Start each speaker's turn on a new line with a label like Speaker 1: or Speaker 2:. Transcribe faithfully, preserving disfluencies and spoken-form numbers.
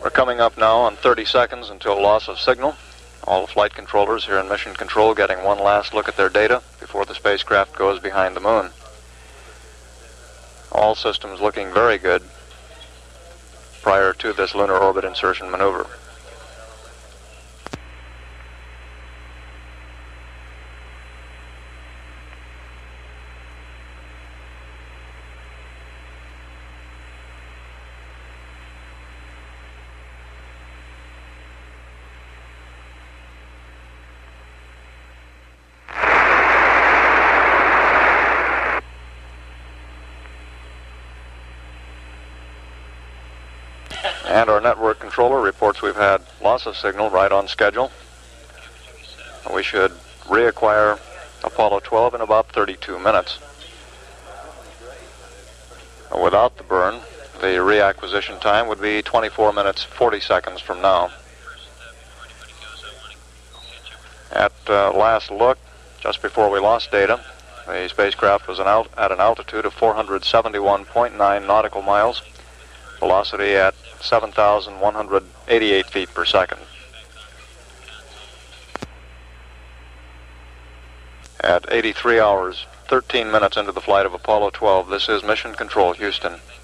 Speaker 1: We're coming up now on thirty seconds until loss of signal. All the flight controllers here in Mission Control getting one last look at their data before the spacecraft goes behind the moon. All systems looking very good prior to this lunar orbit insertion maneuver. And our network controller reports we've had loss of signal right on schedule. We should reacquire Apollo twelve in about thirty-two minutes. Without the burn, the reacquisition time would be twenty-four minutes, forty seconds from now. At uh, last look, just before we lost data, the spacecraft was an alt at an altitude of four hundred seventy-one point nine nautical miles, velocity at seven thousand one hundred eighty-eight feet per second. At eighty-three hours, thirteen minutes into the flight of Apollo twelve, this is Mission Control, Houston.